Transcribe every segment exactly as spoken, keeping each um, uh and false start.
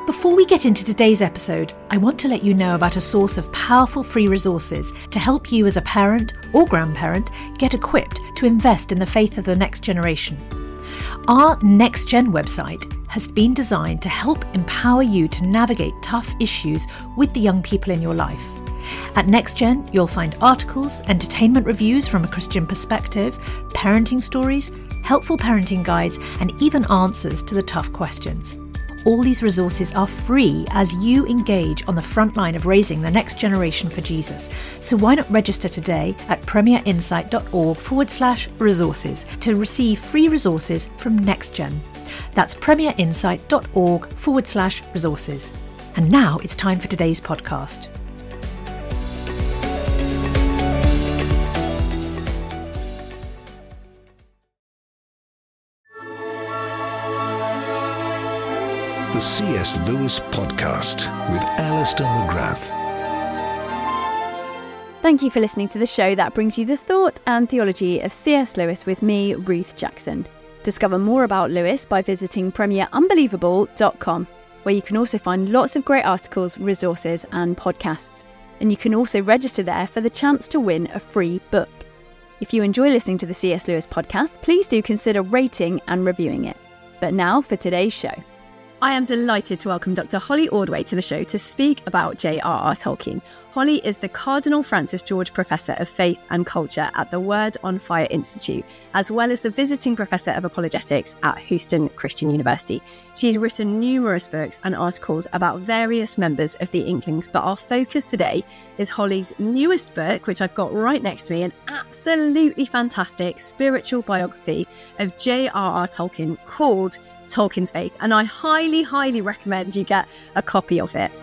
Before we get into today's episode, I want to let you know about a source of powerful free resources to help you as a parent or grandparent get equipped to invest in the faith of the next generation. Our Next Gen website has been designed to help empower you to navigate tough issues with the young people in your life. At Next Gen, you'll find articles, entertainment reviews from a Christian perspective, parenting stories, helpful parenting guides, and even answers to the tough questions. All these resources are free as you engage on the front line of raising the next generation for Jesus. So why not register today at premierinsight.org forward slash resources to receive free resources from NextGen. That's premierinsight.org forward slash resources. And now it's time for today's podcast. The C S Lewis Podcast with Alistair McGrath. Thank you for listening to the show that brings you the thought and theology of C S Lewis with me, Ruth Jackson. Discover more about Lewis by visiting premier unbelievable dot com, where you can also find lots of great articles, resources and podcasts. And you can also register there for the chance to win a free book. If you enjoy listening to the C S Lewis Podcast, please do consider rating and reviewing it. But now for today's show. I am delighted to welcome Doctor Holly Ordway to the show to speak about J R R Tolkien. Holly is the Cardinal Francis George Professor of Faith and Culture at the Word on Fire Institute, as well as the Visiting Professor of Apologetics at Houston Christian University. She's written numerous books and articles about various members of the Inklings, but our focus today is Holly's newest book, which I've got right next to me, an absolutely fantastic spiritual biography of J R R Tolkien called Tolkien's Faith, and I highly, highly recommend you get a copy of it.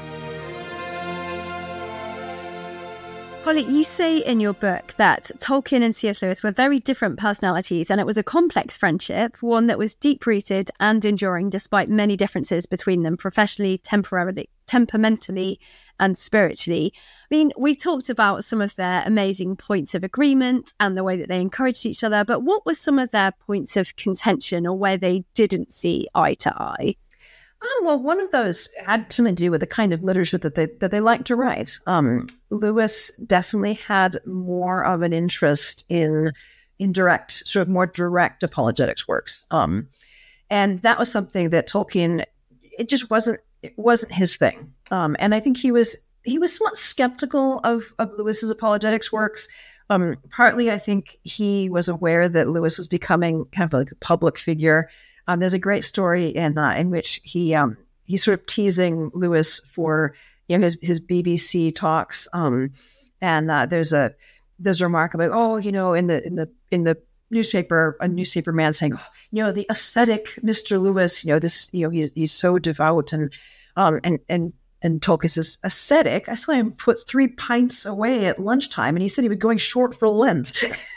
Holly, you say in your book that Tolkien and C S Lewis were very different personalities, and it was a complex friendship, one that was deep-rooted and enduring despite many differences between them professionally, temporarily, temperamentally, and spiritually. I mean, we talked about some of their amazing points of agreement and the way that they encouraged each other, but what were some of their points of contention or where they didn't see eye to eye? Um, well, one of those had something to do with the kind of literature that they that they liked to write. Um, Lewis definitely had more of an interest in in direct, sort of more direct apologetics works, um, and that was something that Tolkien, it just wasn't it wasn't his thing. Um, and I think he was he was somewhat skeptical of of Lewis's apologetics works. Um, partly, I think he was aware that Lewis was becoming kind of like a public figure. Um, there's a great story in uh, in which he um, he's sort of teasing Lewis for you know his his B B C talks, um, and uh, there's a there's a remark about oh you know in the in the in the newspaper a newspaper man saying oh, you know the ascetic Mister Lewis, you know this you know he's he's so devout, and um and and and Tolkien says ascetic, I saw him put three pints away at lunchtime, and he said he was going short for Lent.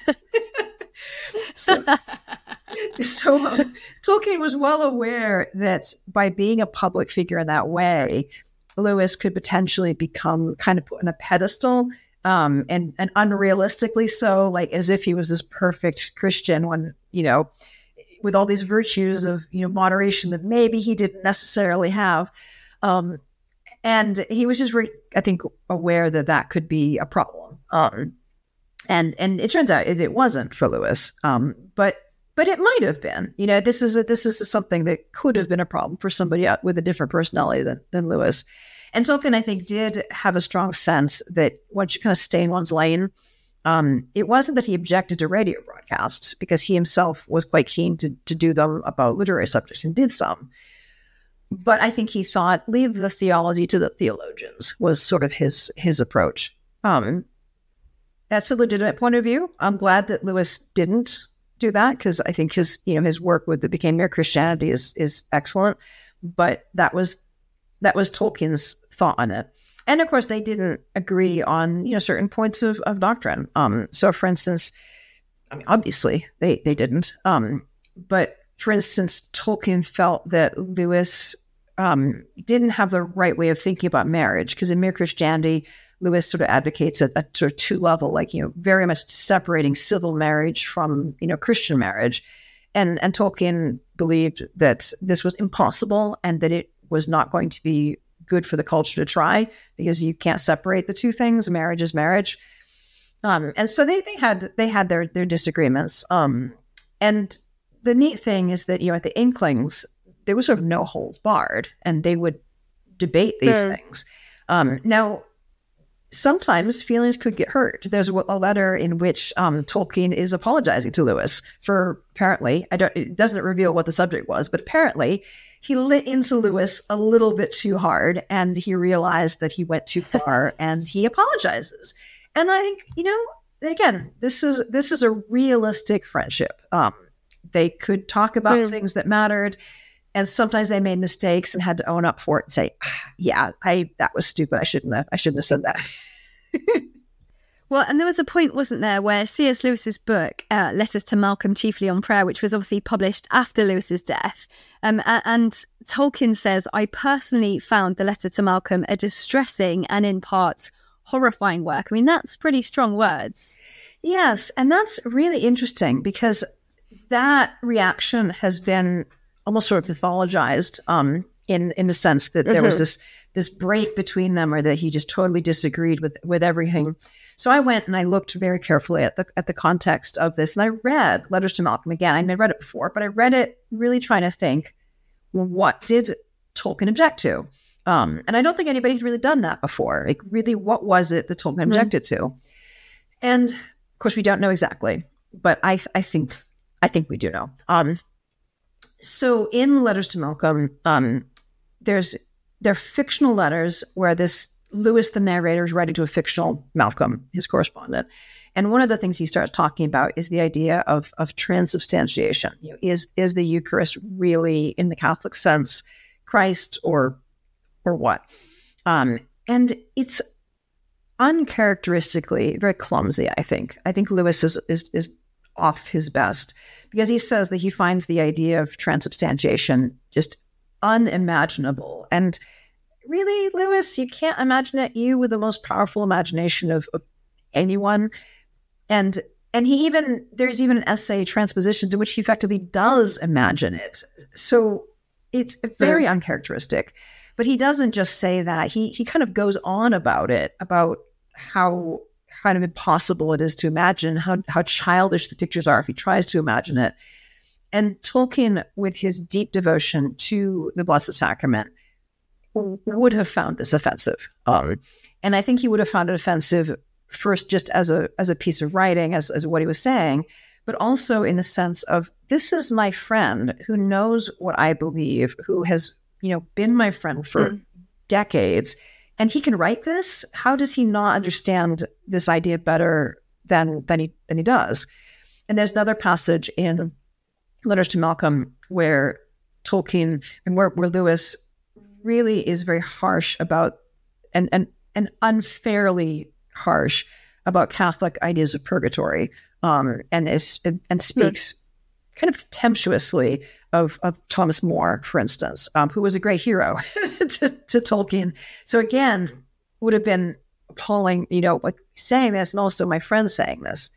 so. So uh, Tolkien was well aware that by being a public figure in that way, Lewis could potentially become kind of put on a pedestal, um, and and unrealistically so, like as if he was this perfect Christian when, you know, with all these virtues of, you know, moderation that maybe he didn't necessarily have. Um, and he was just very, I think, aware that that could be a problem. Um, and and it turns out it, it wasn't for Lewis, um, but But it might have been, you know, this is a, this is something that could have been a problem for somebody with a different personality than, than Lewis. And Tolkien, I think, did have a strong sense that once you kind of stay in one's lane, um, it wasn't that he objected to radio broadcasts, because he himself was quite keen to, to do them about literary subjects and did some. But I think he thought, leave the theology to the theologians was sort of his his approach. Um, that's a legitimate point of view. I'm glad that Lewis didn't do that, because I think his, you know, his work with the Became Mere Christianity is is excellent. But that was that was Tolkien's thought on it. And of course, they didn't agree on, you know, certain points of, of doctrine. Um, so, for instance, I mean, obviously they they didn't. Um, but for instance, Tolkien felt that Lewis um, didn't have the right way of thinking about marriage, because in Mere Christianity, Lewis sort of advocates a, a sort of two level, like, you know, very much separating civil marriage from, you know, Christian marriage. And, and Tolkien believed that this was impossible, and that it was not going to be good for the culture to try, because you can't separate the two things. Marriage is marriage. Um, and so they they had they had their their disagreements. Um, and the neat thing is that, you know, at the Inklings, there was sort of no holds barred, and they would debate these Mm. things. Um, now, sometimes feelings could get hurt. There's a a letter in which um, Tolkien is apologizing to Lewis for, apparently, I don't, it doesn't reveal what the subject was, but apparently he lit into Lewis a little bit too hard, and he realized that he went too far, and he apologizes. And I think, you know, again, this is this is a realistic friendship. Um, they could talk about Mm. things that mattered, and sometimes they made mistakes and had to own up for it and say, ah, "Yeah, I that was stupid. I shouldn't have. I shouldn't have said that." Well, and there was a point, wasn't there, where C S Lewis's book, uh, Letters to Malcolm, Chiefly on Prayer, which was obviously published after Lewis's death, um, a- and Tolkien says, "I personally found the letter to Malcolm a distressing and in part horrifying work." I mean, that's pretty strong words. Yes, and that's really interesting, because that reaction has been almost sort of mythologized, um, in in the sense that there was Mhm. this this break between them, or that he just totally disagreed with with everything. So I went and I looked very carefully at the at the context of this, and I read Letters to Malcolm again. I had read it before, but I read it really trying to think, well, what did Tolkien object to? Um, and I don't think anybody had really done that before. Like, really, what was it that Tolkien objected to? And of course, we don't know exactly, but I I think I think we do know. Um, so in Letters to Malcolm, um, there's they're fictional letters where this Lewis, the narrator, is writing to a fictional Malcolm, his correspondent. And one of the things he starts talking about is the idea of of transubstantiation. You know, is is the Eucharist really, in the Catholic sense, Christ, or or what? Um, and it's uncharacteristically very clumsy, I think. I think Lewis is, is is off his best, because he says that he finds the idea of transubstantiation just unimaginable. And really, Lewis, you can't imagine it. You with the most powerful imagination of, of anyone. And and he even, there's even an essay, Transpositions, in which he effectively does imagine it. So it's very Mm. uncharacteristic. But he doesn't just say that. He he kind of goes on about it, about how kind of impossible it is to imagine, how how childish the pictures are if he tries to imagine it. And Tolkien, with his deep devotion to the Blessed Sacrament, would have found this offensive. Um, and I think he would have found it offensive first just as a as a piece of writing, as, as what he was saying, but also in the sense of, this is my friend who knows what I believe, who has, you know, been my friend for Mm. decades, and he can write this. How does he not understand this idea better than than he than he does? And there's another passage in Letters to Malcolm where Tolkien and where, where Lewis really is very harsh about, and and and unfairly harsh about Catholic ideas of purgatory, um, and is and speaks kind of contemptuously of, of Thomas More, for instance, um, who was a great hero to, to Tolkien. So again, would have been appalling, you know, like saying this, and also my friend saying this.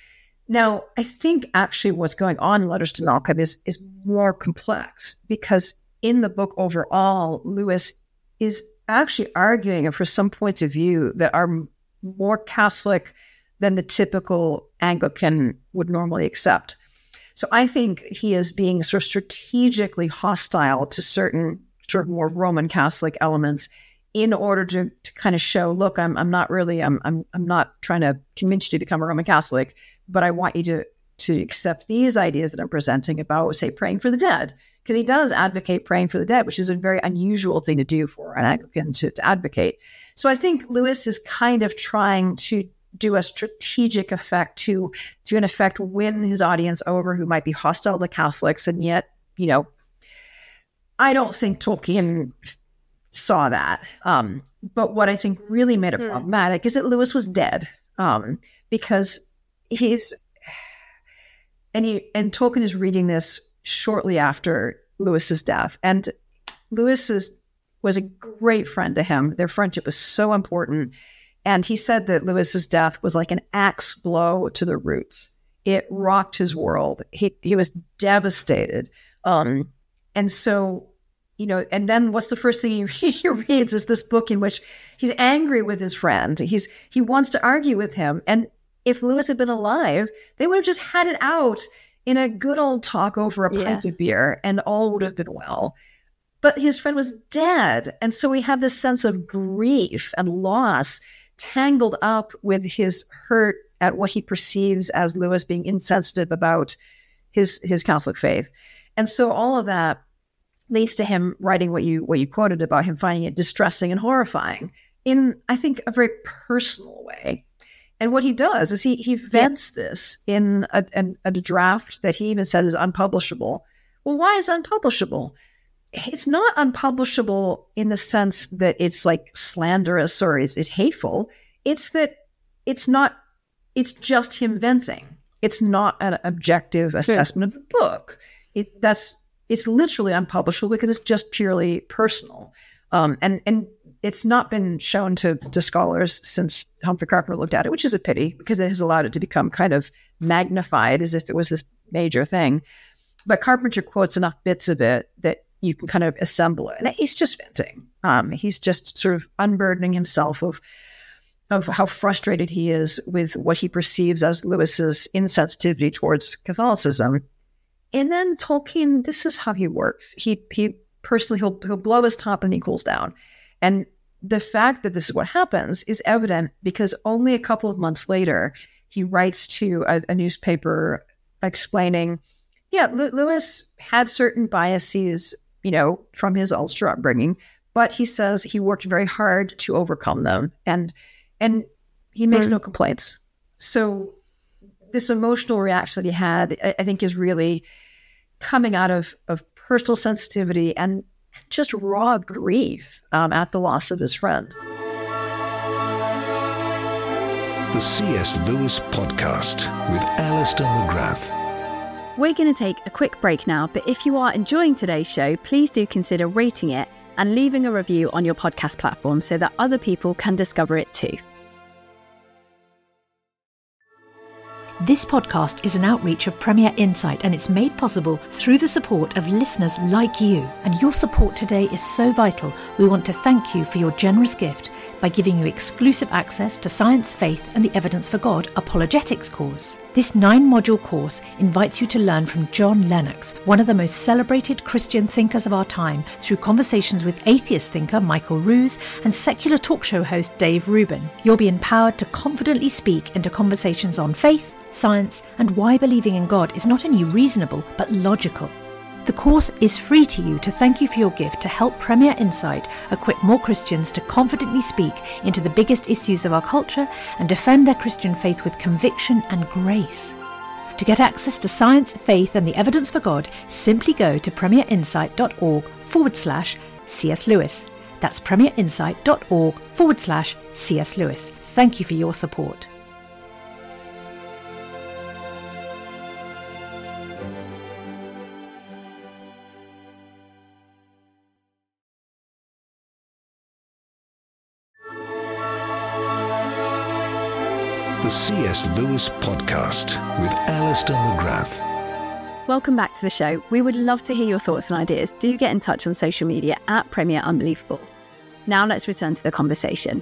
Now, I think actually what's going on in Letters to Malcolm is is more complex, because in the book overall, Lewis is actually arguing for some points of view that are m- more Catholic than the typical Anglican would normally accept. So I think he is being sort of strategically hostile to certain sort of more Roman Catholic elements in order to, to kind of show, look, I'm I'm not really, I'm I'm I'm not trying to convince you to become a Roman Catholic, but I want you to to accept these ideas that I'm presenting about, say, praying for the dead. Because he does advocate praying for the dead, which is a very unusual thing to do for an Anglican to, to advocate. So I think Lewis is kind of trying to do a strategic effect to, to in effect, win his audience over, who might be hostile to Catholics. And yet, you know, I don't think Tolkien saw that. Um, but what I think really made it Hmm. problematic is that Lewis was dead, um, because he's, and he, and Tolkien is reading this shortly after Lewis's death. And Lewis is, was a great friend to him. Their friendship was so important. And he said that Lewis's death was like an axe blow to the roots. It rocked his world. He he was devastated. Um, and so you know, and then what's the first thing he, he reads is this book in which he's angry with his friend. He's he wants to argue with him. And if Lewis had been alive, they would have just had it out in a good old talk over a yeah. pint of beer, and all would have been well. But his friend was dead. And so we have this sense of grief and loss tangled up with his hurt at what he perceives as Lewis being insensitive about his his Catholic faith. And so all of that leads to him writing what you what you quoted about him finding it distressing and horrifying in, I think, a very personal way. And what he does is he he vents yeah. this in a, a, a draft that he even says is unpublishable. Well, why is it unpublishable? It's not unpublishable in the sense that it's like slanderous or is, is hateful. It's that it's not, it's just him venting. It's not an objective assessment sure. of the book. It that's it's literally unpublishable because it's just purely personal. Um, and and it's not been shown to, to scholars since Humphrey Carpenter looked at it, which is a pity because it has allowed it to become kind of magnified as if it was this major thing. But Carpenter quotes enough bits of it that you can kind of assemble it. And he's just venting. Um, he's just sort of unburdening himself of of how frustrated he is with what he perceives as Lewis's insensitivity towards Catholicism. And then Tolkien, this is how he works. He he personally, he'll, he'll blow his top and he cools down. And the fact that this is what happens is evident because only a couple of months later, he writes to a, a newspaper explaining, yeah, L- Lewis had certain biases, you know, from his Ulster upbringing, but he says he worked very hard to overcome them. And and he makes mm. no complaints. So this emotional reaction that he had, I, I think, is really coming out of, of personal sensitivity and just raw grief um, at the loss of his friend. The C S Lewis Podcast with Alistair McGrath. We're going to take a quick break now, but if you are enjoying today's show, please do consider rating it and leaving a review on your podcast platform so that other people can discover it too. This podcast is an outreach of Premier Insight, and it's made possible through the support of listeners like you. And your support today is so vital. We want to thank you for your generous gift by giving you exclusive access to Science, Faith and the Evidence for God Apologetics course. This nine-module course invites you to learn from John Lennox, one of the most celebrated Christian thinkers of our time, through conversations with atheist thinker Michael Ruse and secular talk show host Dave Rubin. You'll be empowered to confidently speak into conversations on faith, science, and why believing in God is not only reasonable, but logical. The course is free to you to thank you for your gift to help Premier Insight equip more Christians to confidently speak into the biggest issues of our culture and defend their Christian faith with conviction and grace. To get access to Science, Faith and the Evidence for God, simply go to premierinsight.org forward slash C.S. Lewis. That's premierinsight.org forward slash C.S. Lewis. Thank you for your support. The C S Lewis Podcast with Alistair McGrath. Welcome back to the show. We would love to hear your thoughts and ideas. Do get in touch on social media at Premier Unbelievable. Now let's return to the conversation.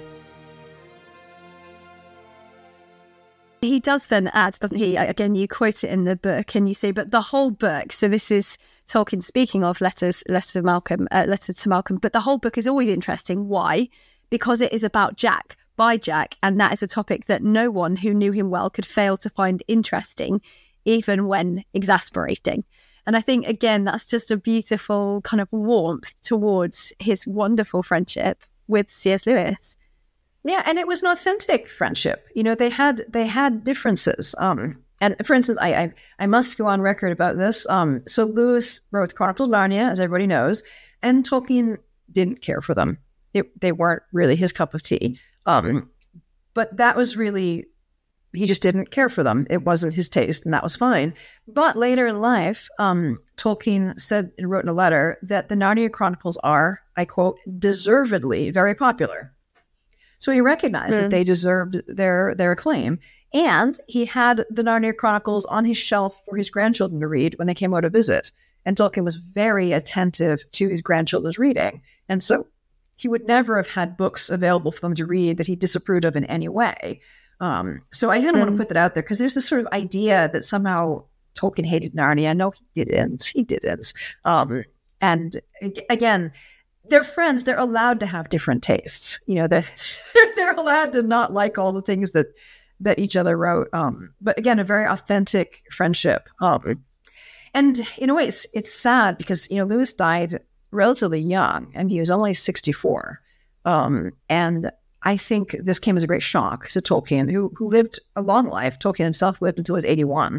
He does then add, doesn't he? Again, you quote it in the book and you say, but the whole book, so this is Tolkien speaking of letters, letters to Malcolm, uh, letters to Malcolm, but the whole book is always interesting. Why? Because it is about Jack, by Jack, and that is a topic that no one who knew him well could fail to find interesting, even when exasperating. And I think, again, that's just a beautiful kind of warmth towards his wonderful friendship with C S. Lewis. Yeah, and it was an authentic friendship. You know, they had they had differences. Um, and for instance, I, I I must go on record about this. Um, so Lewis wrote Chronicles of Narnia, as everybody knows, and Tolkien didn't care for them. It, they weren't really his cup of tea. Um, but that was really, he just didn't care for them. It wasn't his taste, and that was fine. But later in life, um, Tolkien said and wrote in a letter that the Narnia Chronicles are, I quote, deservedly very popular. So he recognized mm. that they deserved their their acclaim. And he had the Narnia Chronicles on his shelf for his grandchildren to read when they came out to visit. And Tolkien was very attentive to his grandchildren's reading. And so he would never have had books available for them to read that he disapproved of in any way. Um, so I didn't mm. want to put that out there because there's this sort of idea that somehow Tolkien hated Narnia. No, he didn't. He didn't. Um, and again, they're friends. They're allowed to have different tastes. You know, they're, they're allowed to not like all the things that, that each other wrote. Um, but again, a very authentic friendship. Um, and in a way, it's, it's sad because, you know, Lewis died relatively young, and he was only sixty-four. Um, and I think this came as a great shock to Tolkien, who who lived a long life. Tolkien himself lived until he was eighty-one.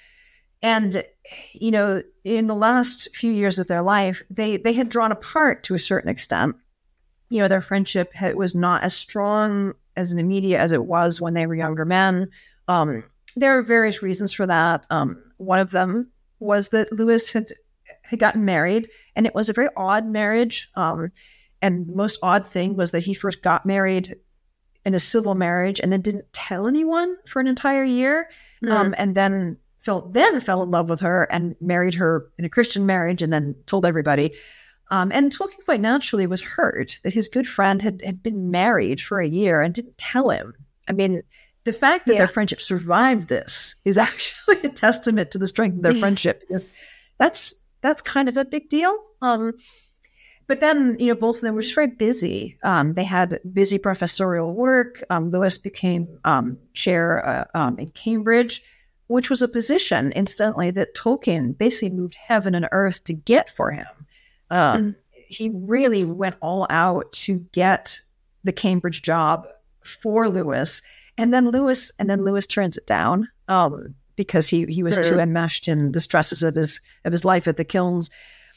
And, you know, in the last few years of their life, they they had drawn apart to a certain extent. You know, their friendship had, was not as strong as an immediate as it was when they were younger men. Um, there are various reasons for that. Um, one of them was that Lewis had had gotten married, and it was a very odd marriage. Um, and the most odd thing was that he first got married in a civil marriage and then didn't tell anyone for an entire year. Mm. Um, and then fell, then fell in love with her and married her in a Christian marriage and then told everybody. Um, and Tolkien quite naturally was hurt that his good friend had, had been married for a year and didn't tell him. I mean, the fact that yeah. their friendship survived this is actually a testament to the strength of their friendship, because that's that's kind of a big deal. Um, but then, you know, both of them were just very busy. Um, they had busy professorial work. Um, Lewis became um, chair uh, um, in Cambridge, which was a position, incidentally, that Tolkien basically moved heaven and earth to get for him. Um, mm. He really went all out to get the Cambridge job for Lewis, and then Lewis and then Lewis turns it down um, because he he was sure. too enmeshed in the stresses of his of his life at the kilns.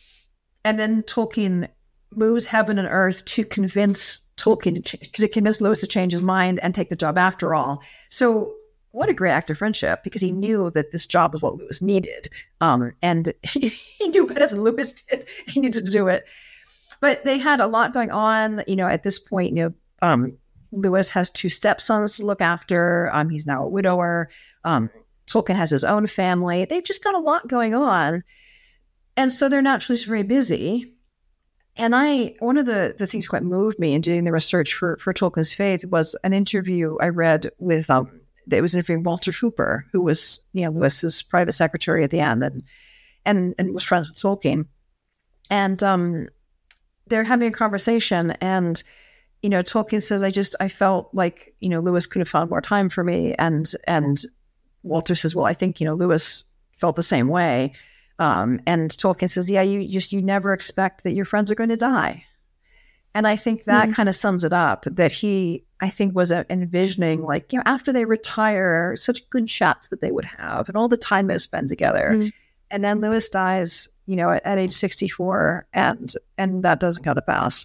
And then Tolkien moves heaven and earth to convince Tolkien to, ch- to convince Lewis to change his mind and take the job after all. So what a great act of friendship, because he knew that this job was what Lewis needed. Um, and he, he knew better than Lewis did. He needed to do it. But they had a lot going on. You know, at this point, you know, um, Lewis has two stepsons to look after. Um, he's now a widower. Um, Tolkien has his own family. They've just got a lot going on. And so they're naturally just very busy. And I, one of the, the things that quite moved me in doing the research for, for Tolkien's Faith was an interview I read with, um, it was interviewing Walter Hooper, who was, you know, Lewis's private secretary at the end, and and, and was friends with Tolkien. And um, they're having a conversation, and, you know, Tolkien says, I just, I felt like, you know, Lewis could have found more time for me. And, and Walter says, well, I think, you know, Lewis felt the same way. Um, and Tolkien says, yeah, you just, you never expect that your friends are going to die. And I think that mm-hmm. kind of sums it up, that he, I think, was uh, envisioning, like, you know, after they retire, such good chats that they would have and all the time they spend together. Mm-hmm. And then Lewis dies, you know, at, at age sixty-four, and and that doesn't come to pass.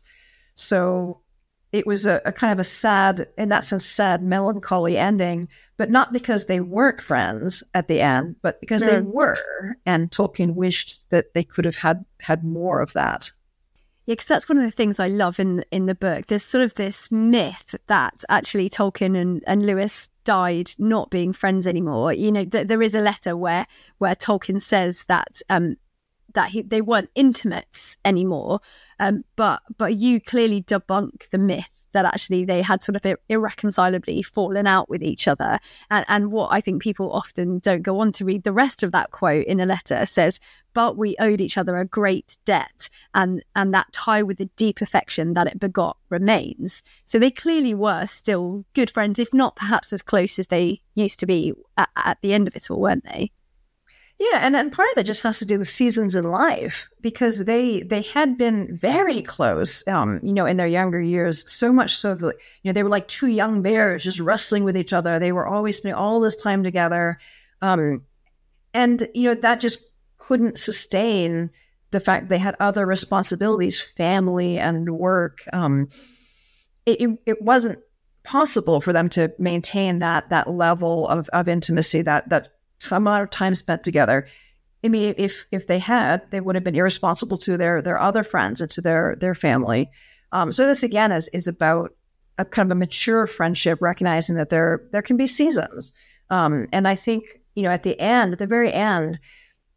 So it was a, a kind of a sad, in that sense, sad, melancholy ending, but not because they weren't friends at the end, but because mm-hmm. they were. And Tolkien wished that they could have had, had more of that. Yeah, because that's one of the things I love in in the book. There's sort of this myth that actually Tolkien and, and Lewis died not being friends anymore. You know, th- there is a letter where where Tolkien says that um, that he, they weren't intimates anymore, um, but but you clearly debunk the myth that actually they had sort of ir- irreconcilably fallen out with each other. And, and what I think people often don't go on to read, the rest of that quote in a letter says, but we owed each other a great debt, and, and that tie with the deep affection that it begot remains. So they clearly were still good friends, if not perhaps as close as they used to be at, at the end of it all, weren't they? Yeah, and, and part of it just has to do with seasons in life, because they they had been very close, um, you know, in their younger years, so much so that, you know, they were like two young bears just wrestling with each other. They were always spending all this time together. Um, and, you know, that just couldn't sustain the fact they had other responsibilities, family and work. Um, it, it, it wasn't possible for them to maintain that that level of, of intimacy, that that amount of time spent together. I mean, if if they had, they would have been irresponsible to their their other friends and to their their family. Um, so this again is is about a kind of a mature friendship, recognizing that there there can be seasons. Um, and I think, you know, at the end, at the very end,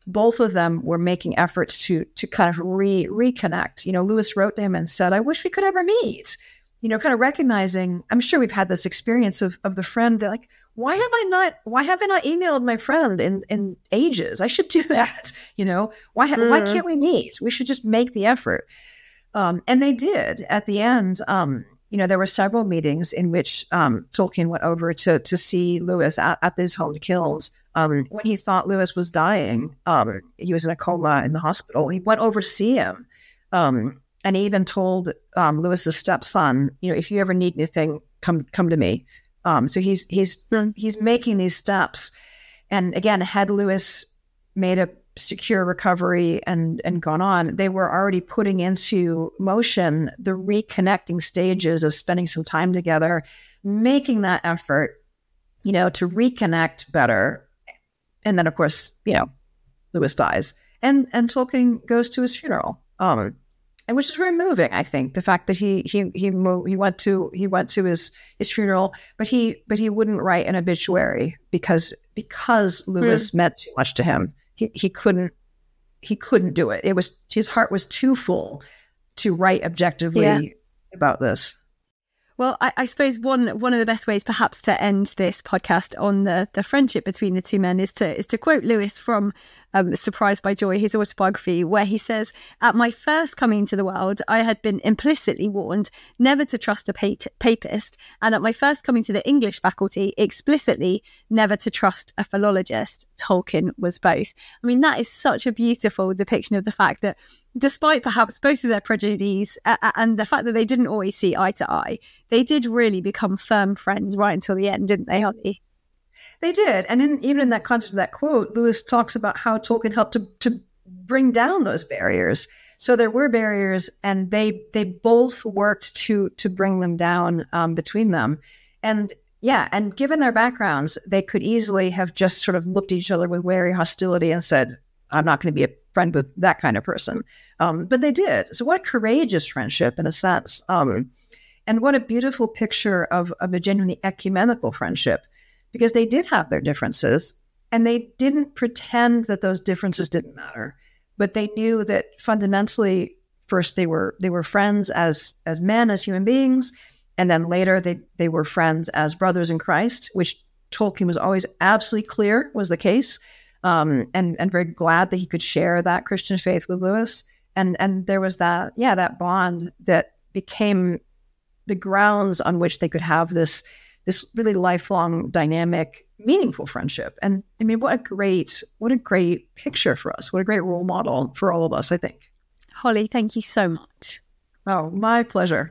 both of them were making efforts to to kind of re reconnect. You know, Lewis wrote to him and said, "I wish we could ever meet." You know, kind of recognizing, I'm sure we've had this experience of of the friend that like, why have I not, why have I not emailed my friend in, in ages? I should do that. You know, why, mm. why can't we meet? We should just make the effort. Um, and they did at the end. Um, you know, there were several meetings in which um, Tolkien went over to, to see Lewis at, at his home kilns. Um, when he thought Lewis was dying, um, he was in a coma in the hospital. He went over to see him. Um, And he even told um, Lewis's stepson, you know, if you ever need anything, come come to me. Um, so he's he's he's making these steps. And again, had Lewis made a secure recovery and and gone on, they were already putting into motion the reconnecting stages of spending some time together, making that effort, you know, to reconnect better. And then, of course, you know, Lewis dies, and and Tolkien goes to his funeral. Um, And which is very moving, I think, the fact that he he he he went to he went to his his funeral, but he but he wouldn't write an obituary because because Lewis mm. meant too much to him. He he couldn't he couldn't do it. It was his heart was too full to write objectively yeah. about this. Well, I, I suppose one one of the best ways perhaps to end this podcast on the, the friendship between the two men is to is to quote Lewis from um, Surprised by Joy, his autobiography, where he says, "At my first coming to the world, I had been implicitly warned never to trust a pa- papist, and at my first coming to the English faculty, explicitly never to trust a philologist. Tolkien was both." I mean, that is such a beautiful depiction of the fact that despite perhaps both of their prejudices uh, and the fact that they didn't always see eye to eye, they did really become firm friends right until the end, didn't they, Holly? They did. And in, even in that context of that quote, Lewis talks about how Tolkien helped to, to bring down those barriers. So there were barriers, and they they both worked to to bring them down um, between them. And yeah, and given their backgrounds, they could easily have just sort of looked at each other with wary hostility and said, I'm not going to be a friend with that kind of person. Um, but they did. So what courageous friendship in a sense. Um, and what a beautiful picture of, of a genuinely ecumenical friendship, because they did have their differences and they didn't pretend that those differences didn't matter. But they knew that fundamentally, first they were they were friends as as men, as human beings, and then later they, they were friends as brothers in Christ, which Tolkien was always absolutely clear was the case. Um, and, and very glad that he could share that Christian faith with Lewis. And and there was that, yeah, that bond that became the grounds on which they could have this, this really lifelong, dynamic, meaningful friendship. And I mean, what a great, what a great picture for us. What a great role model for all of us, I think. Holly, thank you so much. Oh, my pleasure.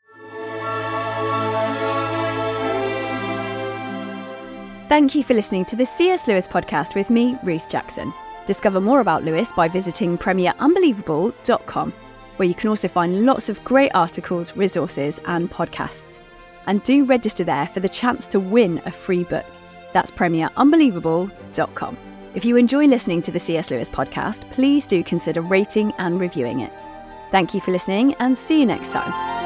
Thank you for listening to the C S Lewis podcast with me, Ruth Jackson. Discover more about Lewis by visiting premier unbelievable dot com, where you can also find lots of great articles, resources and podcasts. And do register there for the chance to win a free book. That's premier unbelievable dot com. If you enjoy listening to the C S Lewis podcast, please do consider rating and reviewing it. Thank you for listening, and see you next time.